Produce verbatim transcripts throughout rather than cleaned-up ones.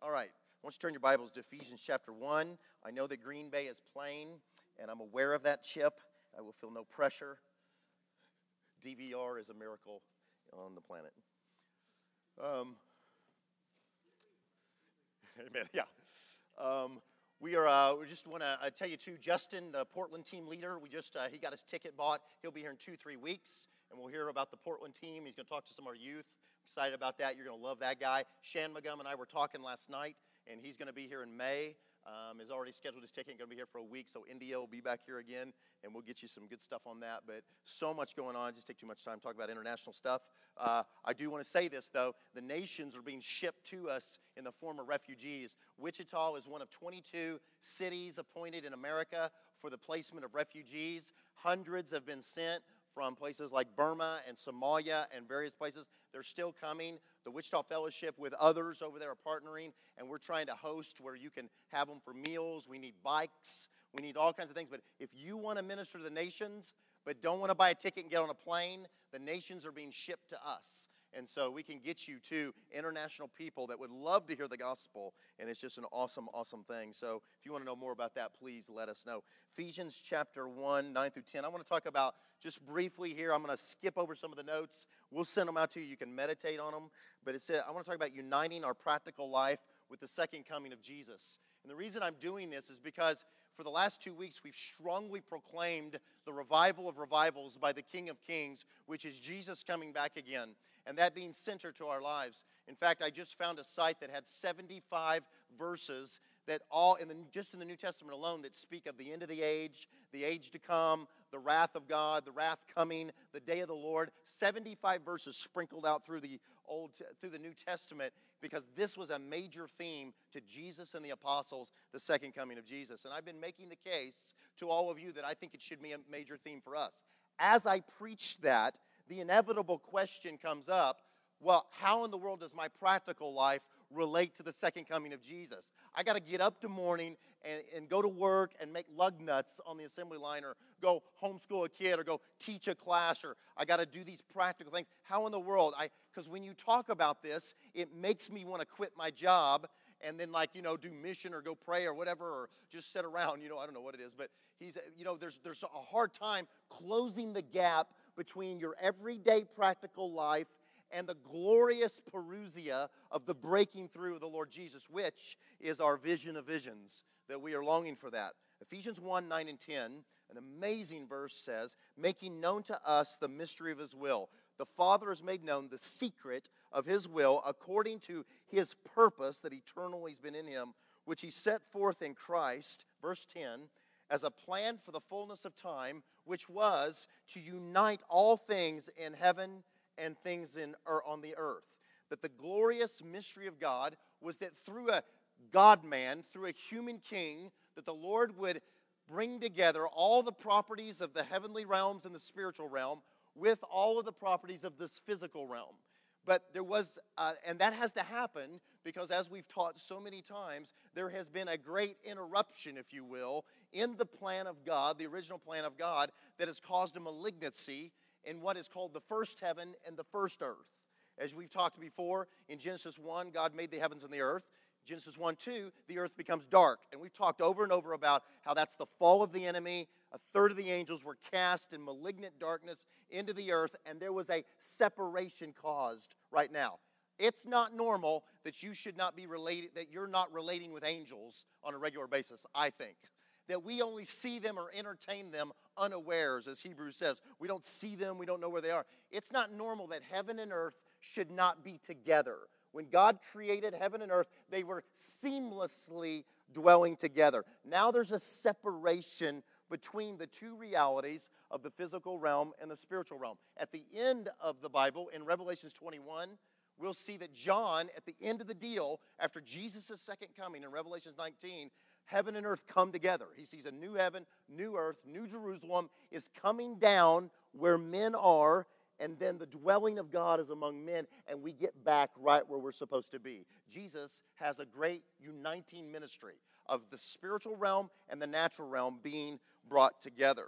All right. I want you to turn your Bibles to Ephesians chapter one. I know that Green Bay is playing, and I'm aware of that, Chip. I will feel no pressure. D V R is a miracle on the planet. Um, amen. Yeah. Um, we are. Uh, we just want to uh, tell you too. Justin, the Portland team leader, we just uh, he got his ticket bought. He'll be here in two, three weeks, and we'll hear about the Portland team. He's going to talk to some of our youth. Excited about that. You're going to love that guy. Shan McGum and I were talking last night, and he's going to be here in May. Um, has already scheduled his ticket. Going to be here for a week, so India will be back here again, and we'll get you some good stuff on that. But so much going on. Just take too much time to talk about international stuff. Uh, I do want to say this, though. The nations are being shipped to us in the form of refugees. Wichita is one of twenty-two cities appointed in America for the placement of refugees. Hundreds have been sent from places like Burma and Somalia and various places. They're still coming. The Wichita Fellowship with others over there are partnering, and we're trying to host where you can have them for meals. We need bikes. We need all kinds of things. But if you want to minister to the nations but don't want to buy a ticket and get on a plane, the nations are being shipped to us. And so we can get you to international people that would love to hear the gospel, and it's just an awesome, awesome thing. So if you want to know more about that, please let us know. Ephesians chapter one, nine through ten. I want to talk about, just briefly here, I'm going to skip over some of the notes. We'll send them out to you. You can meditate on them. But it said, I want to talk about uniting our practical life with the second coming of Jesus. And the reason I'm doing this is because for the last two weeks, we've strongly proclaimed the revival of revivals by the King of Kings, which is Jesus coming back again, and that being center to our lives. In fact, I just found a site that had seventy-five verses that all, in the, just in the New Testament alone, that speak of the end of the age, the age to come, the wrath of God, the wrath coming, the day of the Lord. seventy-five verses sprinkled out through the Old, through the New Testament, because this was a major theme to Jesus and the apostles, the second coming of Jesus. And I've been making the case to all of you that I think it should be a major theme for us. As I preach that, the inevitable question comes up, well, how in the world does my practical life relate to the second coming of Jesus? I got to get up in the morning and, and go to work and make lug nuts on the assembly line, or go homeschool a kid, or go teach a class, or I got to do these practical things. How in the world? I because when you talk about this, it makes me want to quit my job and then, like, you know, do mission or go pray or whatever, or just sit around. You know, I don't know what it is, but he's, you know, there's there's a hard time closing the gap between your everyday practical life and the glorious parousia of the breaking through of the Lord Jesus, which is our vision of visions, that we are longing for that. Ephesians one, nine and ten, an amazing verse says, making known to us the mystery of his will. The Father has made known the secret of his will according to his purpose that eternally has been in him, which he set forth in Christ, verse ten, as a plan for the fullness of time, which was to unite all things in heaven and things in or on the earth. That the glorious mystery of God was that through a God-man, through a human king, that the Lord would bring together all the properties of the heavenly realms and the spiritual realm with all of the properties of this physical realm. But there was, uh, and that has to happen because, as we've taught so many times, there has been a great interruption, if you will, in the plan of God, the original plan of God, that has caused a malignancy in what is called the first heaven and the first earth. As we've talked before, in Genesis one, God made the heavens and the earth. Genesis one, two, the earth becomes dark. And we've talked over and over about how that's the fall of the enemy. A third of the angels were cast in malignant darkness into the earth, and there was a separation caused right now. It's not normal that you should not be related, that you're not relating with angels on a regular basis, I think. That we only see them or entertain them unawares, as Hebrews says. We don't see them, we don't know where they are. It's not normal that heaven and earth should not be together. When God created heaven and earth, they were seamlessly dwelling together. Now there's a separation between the two realities of the physical realm and the spiritual realm. At the end of the Bible, in Revelation twenty-one, we'll see that John, at the end of the deal, after Jesus' second coming in Revelation nineteen, heaven and earth come together. He sees a new heaven, new earth, new Jerusalem is coming down where men are, and then the dwelling of God is among men, and we get back right where we're supposed to be. Jesus has a great uniting ministry of the spiritual realm and the natural realm being brought together.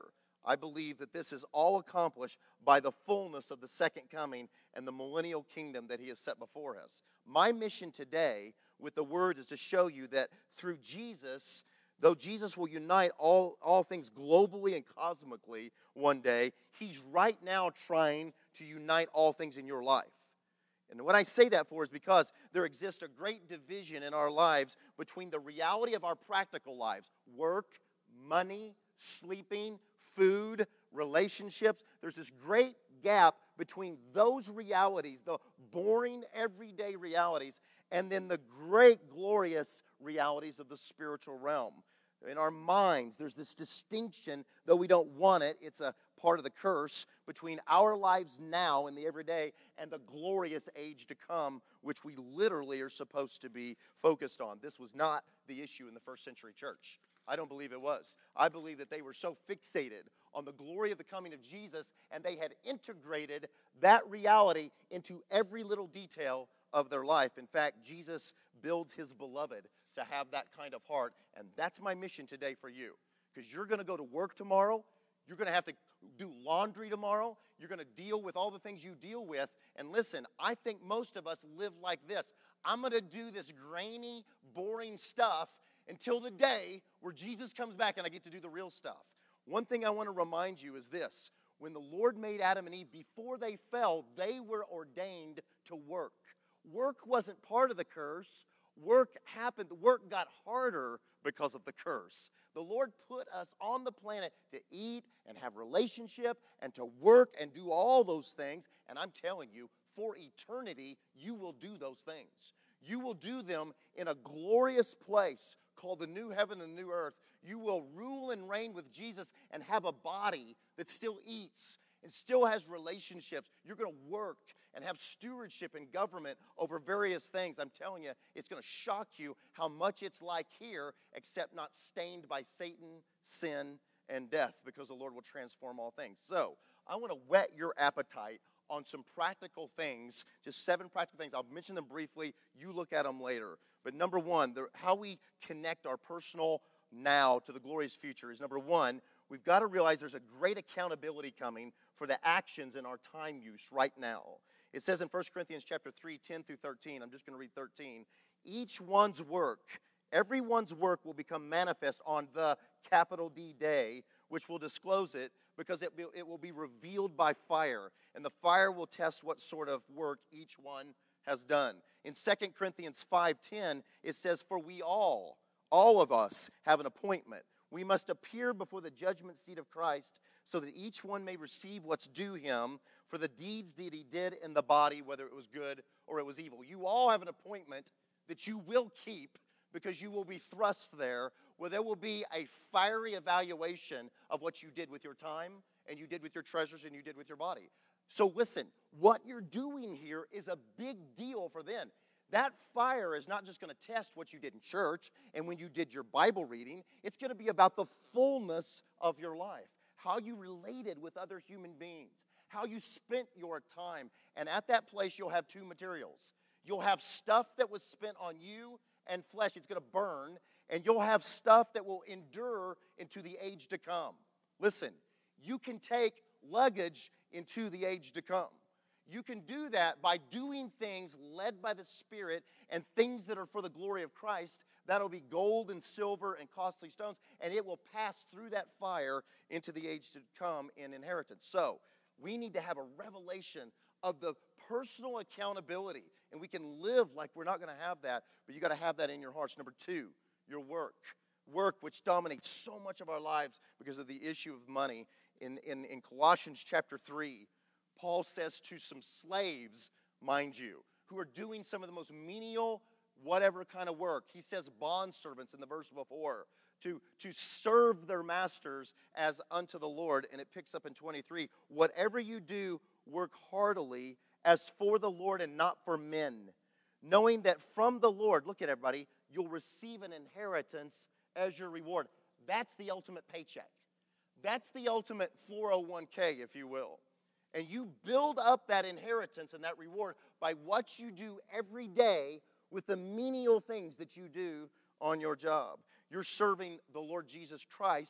I believe that this is all accomplished by the fullness of the second coming and the millennial kingdom that he has set before us. My mission today with the word is to show you that through Jesus, though Jesus will unite all, all things globally and cosmically one day, he's right now trying to unite all things in your life. And what I say that for is because there exists a great division in our lives between the reality of our practical lives, work, money, sleeping, food, relationships. There's this great gap between those realities, the boring everyday realities, and then the great glorious realities of the spiritual realm. In our minds, there's this distinction, though we don't want it, it's a part of the curse, between our lives now in the everyday and the glorious age to come, which we literally are supposed to be focused on. This was not the issue in the first century church. I don't believe it was. I believe that they were so fixated on the glory of the coming of Jesus, and they had integrated that reality into every little detail of their life. In fact, Jesus builds his beloved to have that kind of heart, and that's my mission today for you. Because you're going to go to work tomorrow, you're going to have to do laundry tomorrow, you're going to deal with all the things you deal with, and listen, I think most of us live like this. I'm going to do this grainy, boring stuff until the day where Jesus comes back and I get to do the real stuff. One thing I want to remind you is this. When the Lord made Adam and Eve, before they fell, they were ordained to work. Work wasn't part of the curse. Work happened. Work got harder because of the curse. The Lord put us on the planet to eat and have relationship and to work and do all those things. And I'm telling you, for eternity, you will do those things. You will do them in a glorious place called the new heaven and new earth. You will rule and reign with Jesus and have a body that still eats and still has relationships. You're going to work and have stewardship and government over various things. I'm telling you, it's going to shock you how much it's like here, except not stained by Satan, sin, and death, because the Lord will transform all things. So, I want to whet your appetite on some practical things, just seven practical things. I'll mention them briefly. You look at them later. But number one, the, how we connect our personal now to the glorious future is, number one, we've got to realize there's a great accountability coming for the actions in our time use right now. It says in First Corinthians chapter three, ten through thirteen, I'm just going to read thirteen, each one's work, everyone's work will become manifest on the capital D day, which will disclose it, because it, be, it will be revealed by fire, and the fire will test what sort of work each one has done. In Second Corinthians five ten, it says, for we all, all of us have an appointment. We must appear before the judgment seat of Christ so that each one may receive what's due him for the deeds that he did in the body, whether it was good or it was evil. You all have an appointment that you will keep, because you will be thrust there, where there will be a fiery evaluation of what you did with your time and you did with your treasures and you did with your body. So listen, what you're doing here is a big deal for them. That fire is not just going to test what you did in church and when you did your Bible reading. It's going to be about the fullness of your life, how you related with other human beings, how you spent your time. And at that place, you'll have two materials. You'll have stuff that was spent on you and flesh. It's going to burn. And you'll have stuff that will endure into the age to come. Listen, you can take luggage into the age to come. You can do that by doing things led by the Spirit and things that are for the glory of Christ. That'll be gold and silver and costly stones, and it will pass through that fire into the age to come in inheritance. So, we need to have a revelation of the personal accountability, and we can live like we're not going to have that, but you got to have that in your hearts. Number two, your work. Work, which dominates so much of our lives because of the issue of money. In, in, in Colossians chapter three, Paul says to some slaves, mind you, who are doing some of the most menial, whatever kind of work. He says bondservants in the verse before, to, to serve their masters as unto the Lord. And it picks up in twenty-three, whatever you do, work heartily as for the Lord and not for men, knowing that from the Lord, look at everybody, you'll receive an inheritance as your reward. That's the ultimate paycheck. That's the ultimate four oh one k, if you will. And you build up that inheritance and that reward by what you do every day with the menial things that you do on your job. You're serving the Lord Jesus Christ,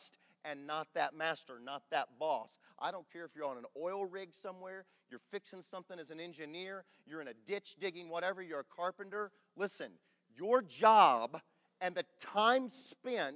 and not that master, not that boss. I don't care if you're on an oil rig somewhere, you're fixing something as an engineer, you're in a ditch digging, whatever, you're a carpenter. Listen, your job and the time spent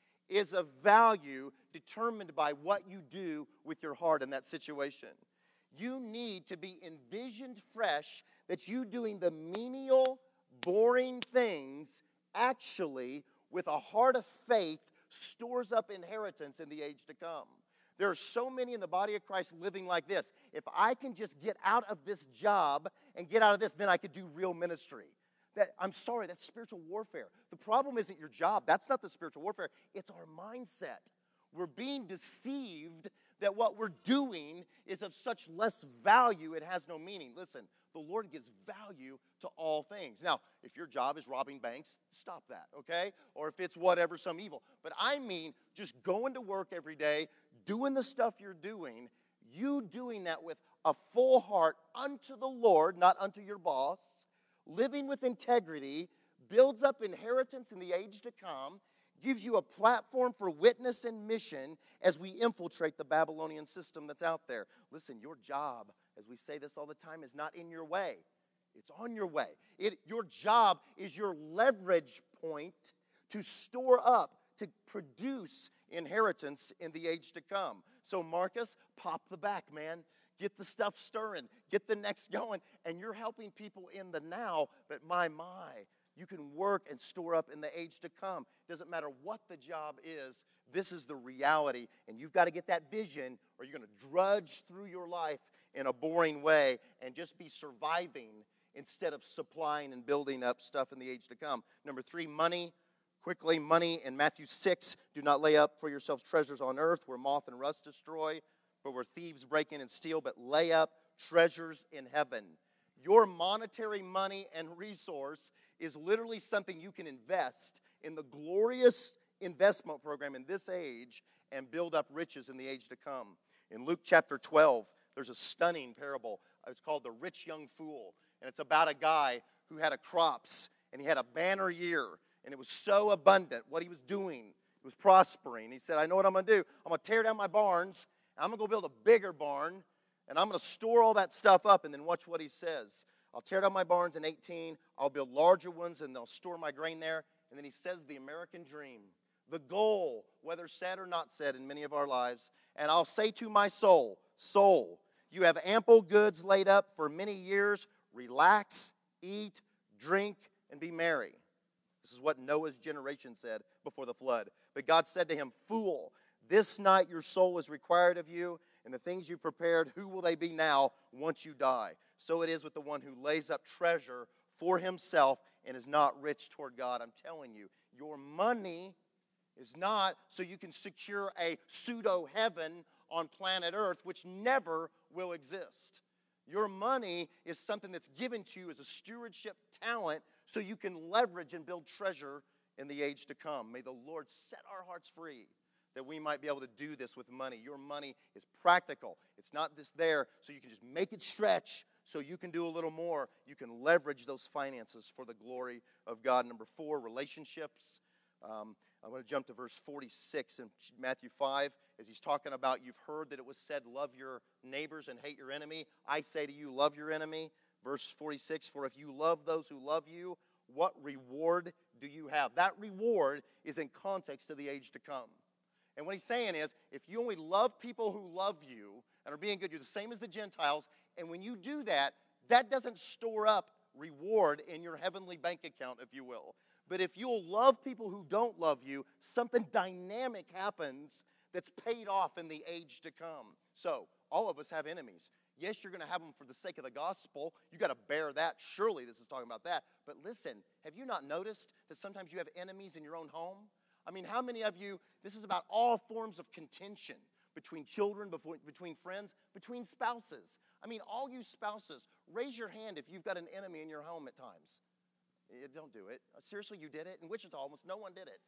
is of value determined by what you do with your heart in that situation. You need to be envisioned fresh that you doing the menial, boring things actually with a heart of faith stores up inheritance in the age to come. There are so many in the body of Christ living like this. If I can just get out of this job and get out of this, then I could do real ministry. That, I'm sorry, that's spiritual warfare. The problem isn't your job. That's not the spiritual warfare. It's our mindset. We're being deceived that what we're doing is of such less value, it has no meaning. Listen, the Lord gives value to all things. Now, if your job is robbing banks, stop that, okay? Or if it's whatever, some evil. But I mean just going to work every day, doing the stuff you're doing, you doing that with a full heart unto the Lord, not unto your boss, living with integrity, builds up inheritance in the age to come, gives you a platform for witness and mission as we infiltrate the Babylonian system that's out there. Listen, your job, as we say this all the time, is not in your way. It's on your way. It, your job is your leverage point to store up, to produce inheritance in the age to come. So Marcus, pop the back, man. Get the stuff stirring. Get the next going. And you're helping people in the now, but my, my, you can work and store up in the age to come. Doesn't matter what the job is, this is the reality. And you've got to get that vision, or you're going to drudge through your life in a boring way and just be surviving instead of supplying and building up stuff in the age to come. Number three, money. Quickly, money in Matthew six. Do not lay up for yourselves treasures on earth where moth and rust destroy, but where thieves break in and steal, but lay up treasures in heaven. Your monetary money and resource is literally something you can invest in the glorious investment program in this age and build up riches in the age to come. In Luke chapter twelve, there's a stunning parable. It's called The Rich Young Fool. And it's about a guy who had a crops, and he had a banner year, and it was so abundant. What he was doing, he was prospering. He said, I know what I'm going to do. I'm going to tear down my barns, and I'm going to go build a bigger barn, and I'm going to store all that stuff up, and then watch what he says. I'll tear down my barns in eighteen. I'll build larger ones, and they'll store my grain there. And then he says the American dream, the goal, whether said or not said in many of our lives. And I'll say to my soul, soul, you have ample goods laid up for many years. Relax, eat, drink, and be merry. This is what Noah's generation said before the flood. But God said to him, fool, this night your soul is required of you, and the things you prepared, who will they be now once you die? So it is with the one who lays up treasure for himself and is not rich toward God. I'm telling you, your money is not so you can secure a pseudo heaven on planet Earth, which never will exist. Your money is something that's given to you as a stewardship talent so you can leverage and build treasure in the age to come. May the Lord set our hearts free that we might be able to do this with money. Your money is practical. It's not just there so you can just make it stretch so you can do a little more. You can leverage those finances for the glory of God. Number four, relationships. Um, I'm going to jump to verse forty-six in Matthew five as he's talking about, you've heard that it was said, love your neighbors and hate your enemy. I say to you, love your enemy. Verse forty-six, for if you love those who love you, what reward do you have? That reward is in context to the age to come. And what he's saying is, if you only love people who love you and are being good, you're the same as the Gentiles. And when you do that, that doesn't store up reward in your heavenly bank account, if you will. But if you'll love people who don't love you, something dynamic happens that's paid off in the age to come. So, all of us have enemies. Yes, you're going to have them for the sake of the gospel. You got to bear that. Surely this is talking about that. But listen, have you not noticed that sometimes you have enemies in your own home? I mean, how many of you, this is about all forms of contention between children, between friends, between spouses. I mean, all you spouses, raise your hand if you've got an enemy in your home at times. Yeah, don't do it. Seriously, you did it? In Wichita, almost no one did it.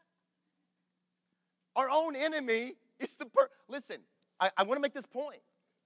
Our own enemy is the per- Listen, I, I want to make this point.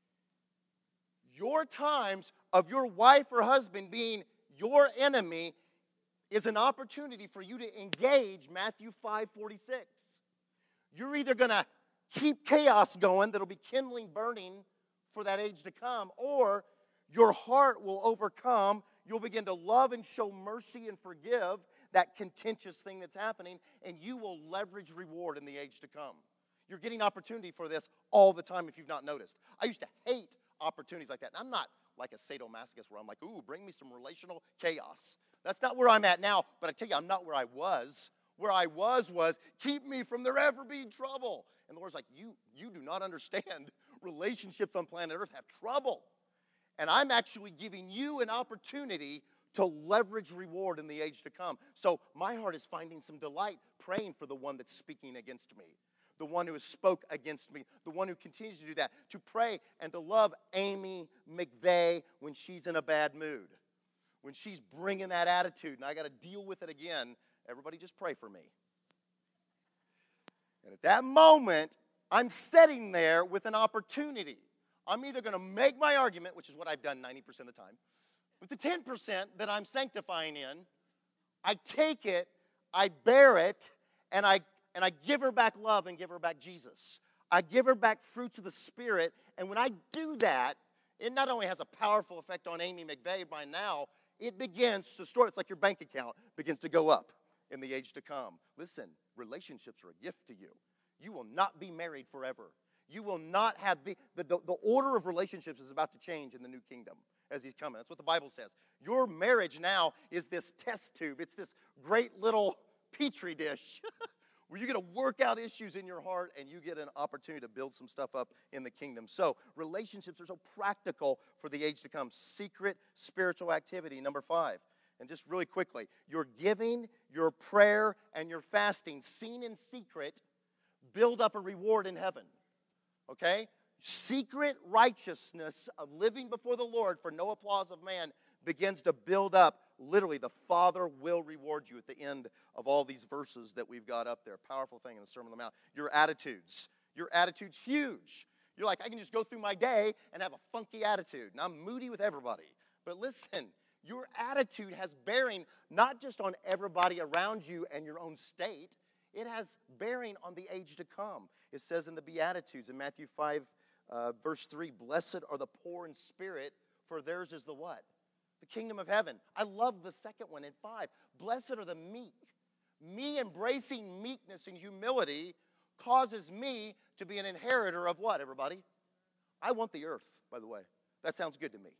Your times of your wife or husband being your enemy is an opportunity for you to engage Matthew five forty-six. You're either going to keep chaos going that'll be kindling, burning for that age to come, or your heart will overcome. You'll begin to love and show mercy and forgive that contentious thing that's happening, and you will leverage reward in the age to come. You're getting opportunity for this all the time if you've not noticed. I used to hate opportunities like that. And I'm not like a sadomasochist where I'm like, ooh, bring me some relational chaos. That's not where I'm at now, but I tell you, I'm not where I was. Where I was was, keep me from there ever being trouble. And the Lord's like, you, you do not understand. Relationships on planet Earth have trouble. And I'm actually giving you an opportunity to leverage reward in the age to come. So my heart is finding some delight praying for the one that's speaking against me, the one who has spoke against me, the one who continues to do that, to pray and to love Amy McVeigh when she's in a bad mood, when she's bringing that attitude, and I got to deal with it again. Everybody just pray for me. And at that moment, I'm sitting there with an opportunity. I'm either going to make my argument, which is what I've done ninety percent of the time, but the ten percent that I'm sanctifying in, I take it, I bear it, and I and I give her back love and give her back Jesus. I give her back fruits of the Spirit, and when I do that, it not only has a powerful effect on Amy McVeigh by now, it begins to store. It's like your bank account begins to go up in the age to come. Listen, relationships are a gift to you. You will not be married forever. You will not have the, the, the order of relationships is about to change in the new kingdom as he's coming. That's what the Bible says. Your marriage now is this test tube. It's this great little petri dish where you get to work out issues in your heart and you get an opportunity to build some stuff up in the kingdom. So relationships are so practical for the age to come. Secret spiritual activity, number five. And just really quickly, your giving, your prayer, and your fasting, seen in secret, build up a reward in heaven. Okay? Secret righteousness of living before the Lord for no applause of man begins to build up. Literally, the Father will reward you at the end of all these verses that we've got up there. Powerful thing in the Sermon on the Mount. Your attitudes. Your attitude's huge. You're like, I can just go through my day and have a funky attitude, and I'm moody with everybody. But listen, your attitude has bearing not just on everybody around you and your own state. It has bearing on the age to come. It says in the Beatitudes in Matthew five, uh, verse three, blessed are the poor in spirit, for theirs is the what? The kingdom of heaven. I love the second one in five. Blessed are the meek. Me embracing meekness and humility causes me to be an inheritor of what, everybody? I want the earth, by the way. That sounds good to me.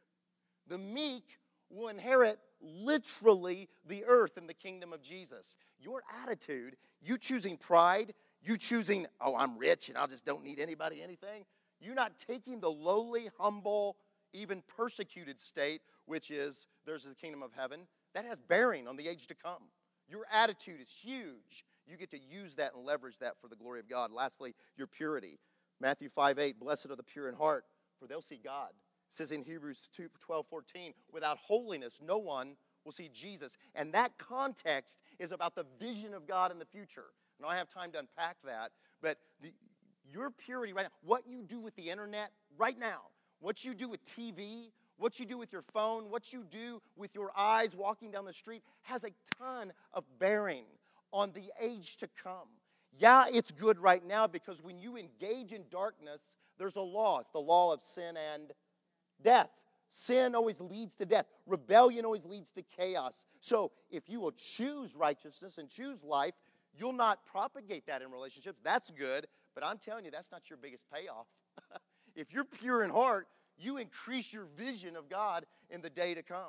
The meek will inherit literally the earth in the kingdom of Jesus. Your attitude, you choosing pride, you choosing, oh, I'm rich and I just don't need anybody, anything. You're not taking the lowly, humble, even persecuted state, which is there's the kingdom of heaven. That has bearing on the age to come. Your attitude is huge. You get to use that and leverage that for the glory of God. Lastly, your purity. Matthew five eight, blessed are the pure in heart, for they'll see God. It says in Hebrews two twelve, fourteen, without holiness, no one will see Jesus. And that context is about the vision of God in the future. And I don't have time to unpack that, but the, your purity right now, what you do with the internet right now, what you do with T V, what you do with your phone, what you do with your eyes walking down the street has a ton of bearing on the age to come. Yeah, it's good right now because when you engage in darkness, there's a law. It's the law of sin and death. Sin always leads to death. Rebellion always leads to chaos. So if you will choose righteousness and choose life, you'll not propagate that in relationships. That's good, but I'm telling you, that's not your biggest payoff. If you're pure in heart, you increase your vision of God in the day to come.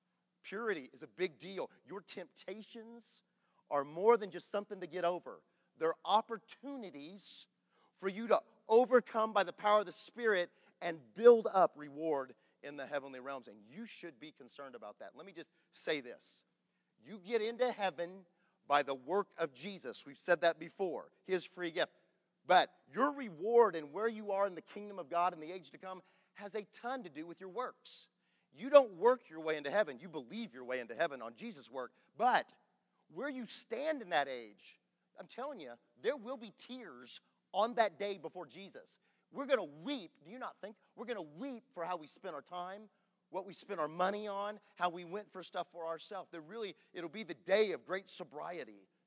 Purity is a big deal. Your temptations are more than just something to get over. They're opportunities for you to overcome by the power of the Spirit and build up reward in the heavenly realms. And you should be concerned about that. Let me just say this. You get into heaven by the work of Jesus. We've said that before. His free gift. But your reward and where you are in the kingdom of God in the age to come has a ton to do with your works. You don't work your way into heaven. You believe your way into heaven on Jesus' work. But where you stand in that age, I'm telling you, there will be tears on that day before Jesus. We're going to weep. Do you not think? We're going to weep for how we spent our time, what we spent our money on, how we went for stuff for ourselves. There really, it'll be the day of great sobriety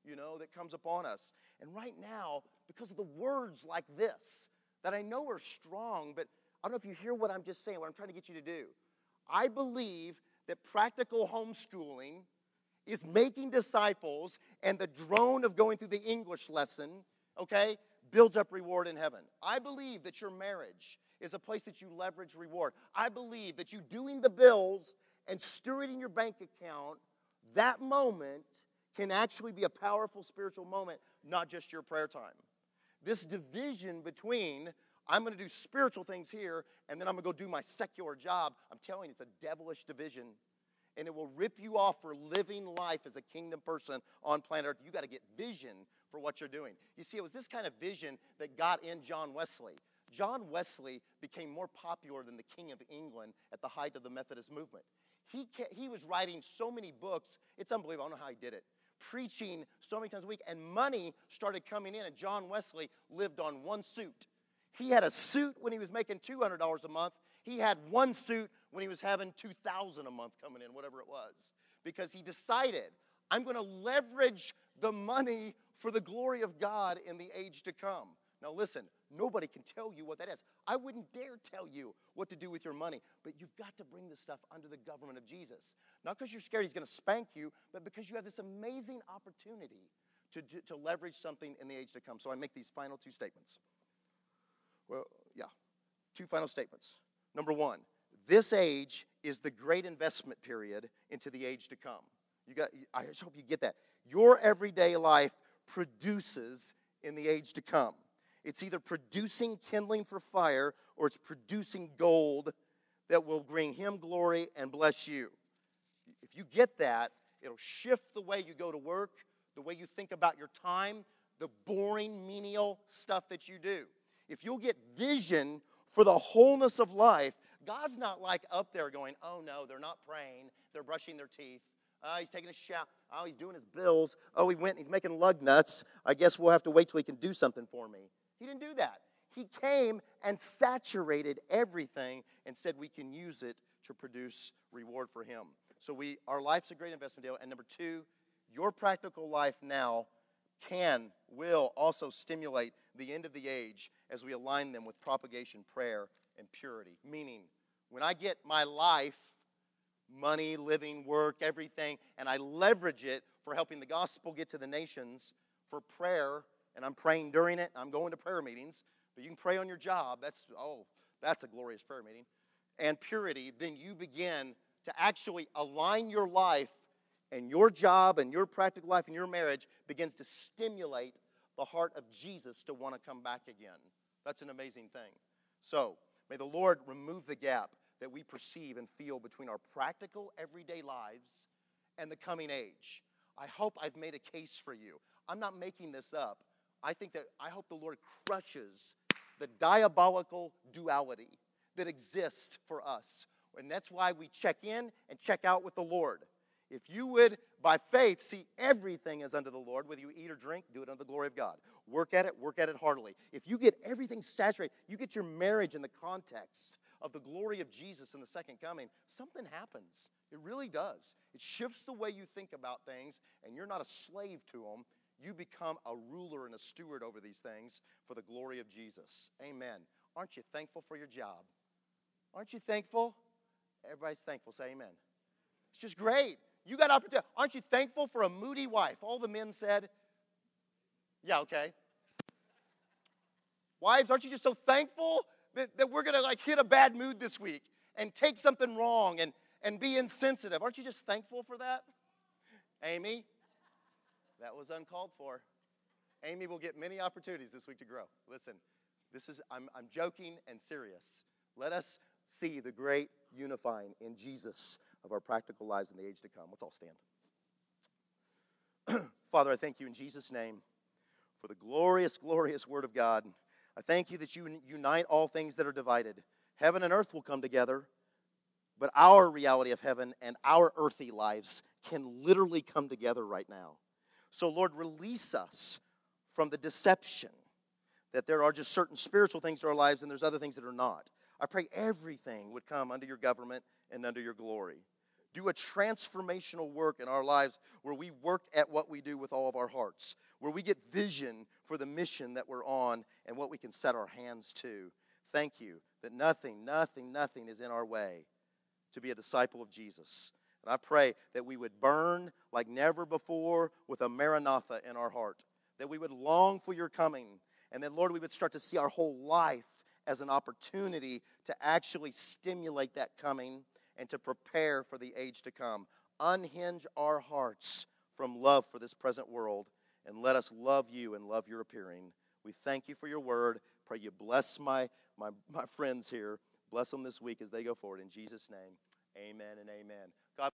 you know, that comes upon us. And right now, because of the words like this, that I know are strong, but I don't know if you hear what I'm just saying, what I'm trying to get you to do. I believe that practical homeschooling is making disciples, and the drone of going through the English lesson, okay, builds up reward in heaven. I believe that your marriage is a place that you leverage reward. I believe that you doing the bills and stewarding your bank account, that moment can actually be a powerful spiritual moment, not just your prayer time. This division between, I'm going to do spiritual things here, and then I'm going to go do my secular job, I'm telling you, it's a devilish division. And it will rip you off for living life as a kingdom person on planet Earth. You got to get vision for what you're doing. You see, it was this kind of vision that got in John Wesley. John Wesley became more popular than the King of England at the height of the Methodist movement. He, he was writing so many books, it's unbelievable. I don't know how he did it. Preaching so many times a week, and money started coming in, and John Wesley lived on one suit. He had a suit when he was making two hundred dollars a month. He had one suit when he was having two thousand dollars a month coming in, whatever it was. Because he decided, I'm going to leverage the money for the glory of God in the age to come. Now listen, nobody can tell you what that is. I wouldn't dare tell you what to do with your money, but you've got to bring this stuff under the government of Jesus. Not because you're scared he's going to spank you, but because you have this amazing opportunity to, do, to leverage something in the age to come. So I make these final two statements. Well, yeah, two final statements. Number one, this age is the great investment period into the age to come. You got. I just hope you get that. Your everyday life produces in the age to come. It's either producing kindling for fire or it's producing gold that will bring him glory and bless you. If you get that, it'll shift the way you go to work, the way you think about your time, the boring, menial stuff that you do. If you'll get vision for the wholeness of life, God's not like up there going, oh no, they're not praying, they're brushing their teeth. Oh, he's taking a shower. Oh, he's doing his bills. Oh, he went and he's making lug nuts. I guess we'll have to wait till he can do something for me. He didn't do that. He came and saturated everything and said we can use it to produce reward for him. So we, our life's a great investment deal. And number two, your practical life now can, will also stimulate the end of the age as we align them with propagation, prayer, and purity. Meaning, when I get my life, money, living, work, everything, and I leverage it for helping the gospel get to the nations, for prayer, and I'm praying during it, I'm going to prayer meetings, but you can pray on your job, that's, oh, that's a glorious prayer meeting, and purity, then you begin to actually align your life, and your job and your practical life and your marriage begins to stimulate the heart of Jesus to want to come back again. That's an amazing thing. So, may the Lord remove the gap that we perceive and feel between our practical, everyday lives and the coming age. I hope I've made a case for you. I'm not making this up. I think that, I hope the Lord crushes the diabolical duality that exists for us. And that's why we check in and check out with the Lord. If you would, by faith, see everything as unto the Lord, whether you eat or drink, do it unto the glory of God. Work at it, work at it heartily. If you get everything saturated, you get your marriage in the context of the glory of Jesus in the second coming, something happens. It really does. It shifts the way you think about things, and you're not a slave to them. You become a ruler and a steward over these things for the glory of Jesus. Amen. Aren't you thankful for your job? Aren't you thankful? Everybody's thankful. Say amen. It's just great. You got opportunity. Aren't you thankful for a moody wife? All the men said, yeah, okay. Wives, aren't you just so thankful that, that we're going to like hit a bad mood this week and take something wrong and, and be insensitive? Aren't you just thankful for that? Amy, that was uncalled for. Amy will get many opportunities this week to grow. Listen, this is I'm, I'm joking and serious. Let us see the great unifying in Jesus of our practical lives in the age to come. Let's all stand. Father, I thank you in Jesus' name for the glorious, glorious Word of God. I thank you that you unite all things that are divided. Heaven and earth will come together, but our reality of heaven and our earthly lives can literally come together right now. So, Lord, release us from the deception that there are just certain spiritual things to our lives and there's other things that are not. I pray everything would come under your government and under your glory. Do a transformational work in our lives where we work at what we do with all of our hearts, where we get vision for the mission that we're on and what we can set our hands to. Thank you that nothing, nothing, nothing is in our way to be a disciple of Jesus. And I pray that we would burn like never before with a Maranatha in our heart, that we would long for your coming, and that, Lord, we would start to see our whole life as an opportunity to actually stimulate that coming and to prepare for the age to come. Unhinge our hearts from love for this present world, and let us love you and love your appearing. We thank you for your word. Pray you bless my, my, my friends here. Bless them this week as they go forward. In Jesus' name, amen and amen. God